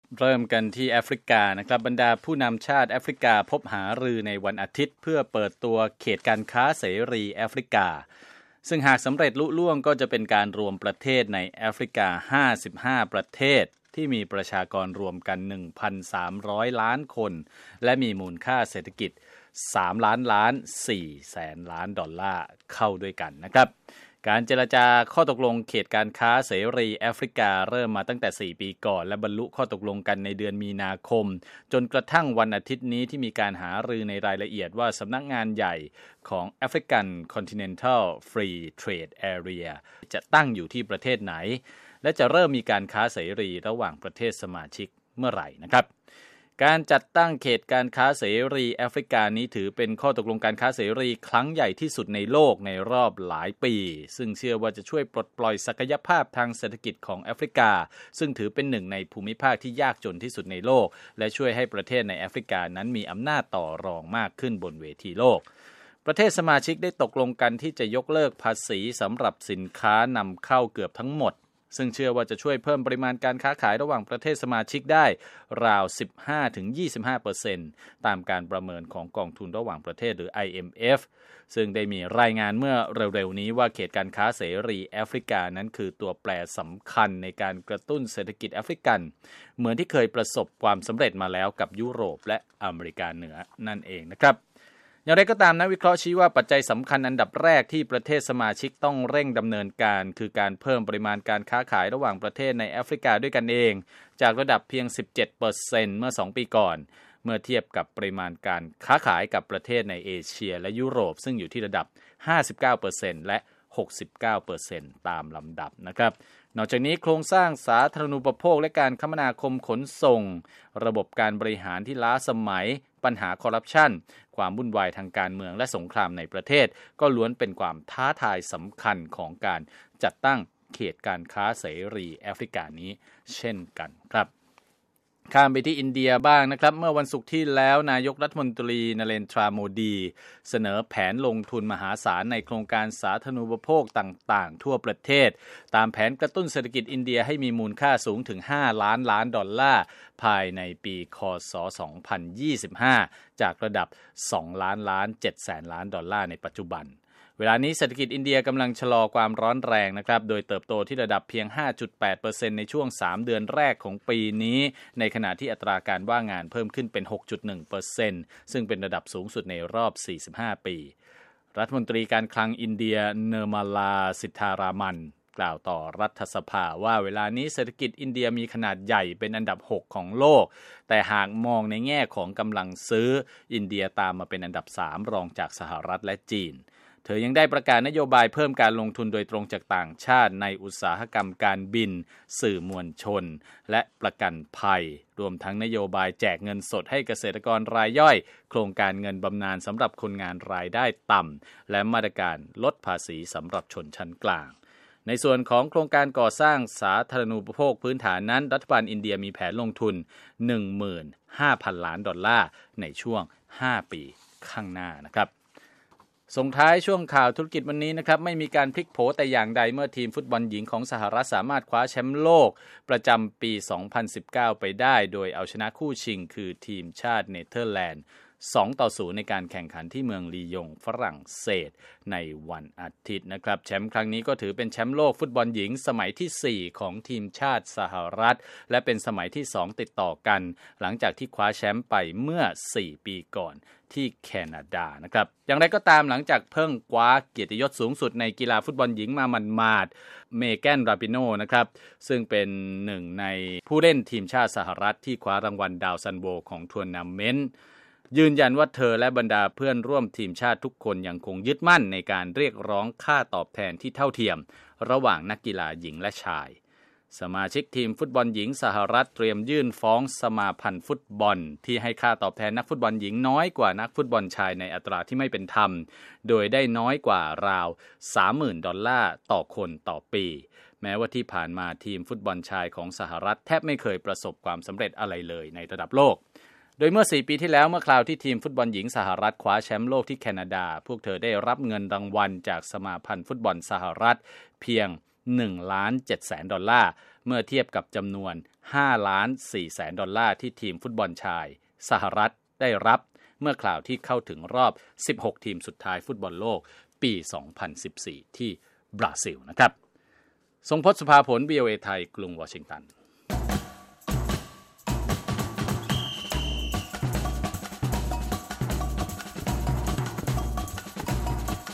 เริ่มกันที่แอฟริกานะครับบรรดาผู้นำชาติแอฟริกาพบหารือในวันอาทิตย์เพื่อเปิดตัวเขตการค้าเสรีแอฟริกาซึ่งหากสำเร็จลุล่วงก็จะเป็นการรวมประเทศในแอฟริกา55ประเทศที่มีประชากรรวมกัน 1,300 ล้านคนและมีมูลค่าเศรษฐกิจ3 ล้านล้าน4แสนล้านดอลลาร์เข้าด้วยกันนะครับการเจรจาข้อตกลงเขตการค้าเสรีแอฟริกาเริ่มมาตั้งแต่4ปีก่อนและบรรลุข้อตกลงกันในเดือนมีนาคมจนกระทั่งวันอาทิตย์นี้ที่มีการหารือในรายละเอียดว่าสำนักงานใหญ่ของ African Continental Free Trade Area จะตั้งอยู่ที่ประเทศไหนและจะเริ่มมีการค้าเสรีระหว่างประเทศสมาชิกเมื่อไหร่นะครับการจัดตั้งเขตการค้าเสรีแอฟริกานี้ถือเป็นข้อตกลงการค้าเสรีครั้งใหญ่ที่สุดในโลกในรอบหลายปีซึ่งเชื่อว่าจะช่วยปลดปล่อยศักยภาพทางเศรษฐกิจของแอฟริกาซึ่งถือเป็นหนึ่งในภูมิภาคที่ยากจนที่สุดในโลกและช่วยให้ประเทศในแอฟริกานั้นมีอำนาจต่อรองมากขึ้นบนเวทีโลกประเทศสมาชิกได้ตกลงกันที่จะยกเลิกภาษีสำหรับสินค้านำเข้าเกือบทั้งหมดซึ่งเชื่อว่าจะช่วยเพิ่มปริมาณการค้าขายระหว่างประเทศสมาชิกได้ราว 15-25% ตามการประเมินของกองทุนระหว่างประเทศหรือ IMF ซึ่งได้มีรายงานเมื่อเร็วๆนี้ว่าเขตการค้าเสรีแอฟริกานั้นคือตัวแปรสำคัญในการกระตุ้นเศรษฐกิจแอฟริกันเหมือนที่เคยประสบความสำเร็จมาแล้วกับยุโรปและอเมริกาเหนือนั่นเองนะครับอย่างไรก็ตามนักวิเคราะห์ชี้ว่าปัจจัยสำคัญอันดับแรกที่ประเทศสมาชิกต้องเร่งดำเนินการคือการเพิ่มปริมาณการค้าขายระหว่างประเทศในแอฟริกาด้วยกันเองจากระดับเพียง 17% เมื่อ2ปีก่อนเมื่อเทียบกับปริมาณการค้าขายกับประเทศในเอเชียและยุโรปซึ่งอยู่ที่ระดับ 59% และ 69% ตามลำดับนะครับนอกจากนี้โครงสร้างสาธารณูปโภคและการคมนาคมขนส่งระบบการบริหารที่ล้าสมัยปัญหาคอร์รัปชันความวุ่นวายทางการเมืองและสงครามในประเทศก็ล้วนเป็นความท้าทายสำคัญของการจัดตั้งเขตการค้าเสรีแอฟริกานี้เช่นกันครับข้ามไปที่อินเดียบ้างนะครับเมื่อวันศุกร์ที่แล้วนายกรัฐมนตรีนเรนทราโมดีเสนอแผนลงทุนมหาศาลในโครงการสาธารณูปโภคต่างๆทั่วประเทศตามแผนกระตุ้นเศรษฐกิจอินเดียให้มีมูลค่าสูงถึง5 ล้านล้านดอลลาร์ภายในปีคศ2025จากระดับ2 ล้านล้าน7แสนล้านดอลลาร์ในปัจจุบันเวลานี้เศรษฐกิจอินเดียกำลังชะลอความร้อนแรงนะครับโดยเติบโตที่ระดับเพียง 5.8% ในช่วง3เดือนแรกของปีนี้ในขณะที่อัตราการว่างงานเพิ่มขึ้นเป็น 6.1% ซึ่งเป็นระดับสูงสุดในรอบ45ปีรัฐมนตรีการคลังอินเดียเนอร์มาลาสิทธารามันกล่าวต่อรัฐสภาว่าเวลานี้เศรษฐกิจอินเดียมีขนาดใหญ่เป็นอันดับ6ของโลกแต่หากมองในแง่ของกำลังซื้ออินเดียตามมาเป็นอันดับ3รองจากสหรัฐและจีนเธอยังได้ประกาศนโยบายเพิ่มการลงทุนโดยตรงจากต่างชาติในอุตสาหกรรมการบินสื่อมวลชนและประกันภัยรวมทั้งนโยบายแจกเงินสดให้เกษตรกรรายย่อยโครงการเงินบำนาญสำหรับคนงานรายได้ต่ำและมาตรการลดภาษีสำหรับชนชั้นกลางในส่วนของโครงการก่อสร้างสาธารณูปโภคพื้นฐานนั้นรัฐบาลอินเดียมีแผนลงทุน 15,000 ล้านดอลลาร์ในช่วง5ปีข้างหน้านะครับส่งท้ายช่วงข่าวธุรกิจวันนี้นะครับไม่มีการพลิกโผแต่อย่างใดเมื่อทีมฟุตบอลหญิงของสหรัฐสามารถคว้าแชมป์โลกประจำปี 2019 ไปได้โดยเอาชนะคู่ชิงคือทีมชาติเนเธอร์แลนด์2-0ในการแข่งขันที่เมืองลียงฝรั่งเศสในวันอาทิตย์นะครับแชมป์ครั้งนี้ก็ถือเป็นแชมป์โลกฟุตบอลหญิงสมัยที่4ของทีมชาติสหรัฐและเป็นสมัยที่2ติดต่อกันหลังจากที่คว้าแชมป์ไปเมื่อ4ปีก่อนที่แคนาดานะครับอย่างไรก็ตามหลังจากเพิ่งคว้าเกียรติยศสูงสุดในกีฬาฟุตบอลหญิงมาหมาดๆเมแกนราปิโนนะครับซึ่งเป็นหนึ่งในผู้เล่นทีมชาติสหรัฐที่คว้ารางวัลดาวซันโบของทัวร์นาเมนต์ยืนยันว่าเธอและบรรดาเพื่อนร่วมทีมชาติทุกคนยังคงยึดมั่นในการเรียกร้องค่าตอบแทนที่เท่าเทียมระหว่างนักกีฬาหญิงและชายสมาชิกทีมฟุตบอลหญิงสหรัฐเตรียมยื่นฟ้องสมาพันธ์ฟุตบอลที่ให้ค่าตอบแทนนักฟุตบอลหญิงน้อยกว่านักฟุตบอลชายในอัตราที่ไม่เป็นธรรมโดยได้น้อยกว่าราว 30,000 ดอลลาร์ต่อคนต่อปีแม้ว่าที่ผ่านมาทีมฟุตบอลชายของสหรัฐแทบไม่เคยประสบความสำเร็จอะไรเลยในระดับโลกโดยเมื่อ4ปีที่แล้วเมื่อคราวที่ทีมฟุตบอลหญิงสหรัฐคว้าแชมป์โลกที่แคนาดาพวกเธอได้รับเงินรางวัลจากสมาพันธ์ฟุตบอลสหรัฐเพียง1.7 ล้านดอลลาร์เมื่อเทียบกับจำนวน$5,400,000ที่ทีมฟุตบอลชายสหรัฐได้รับเมื่อคราวที่เข้าถึงรอบ16ทีมสุดท้ายฟุตบอลโลกปี2014ที่บราซิลนะครับทรงพจน์ สุภาผล VOA ไทยกรุงวอชิงตัน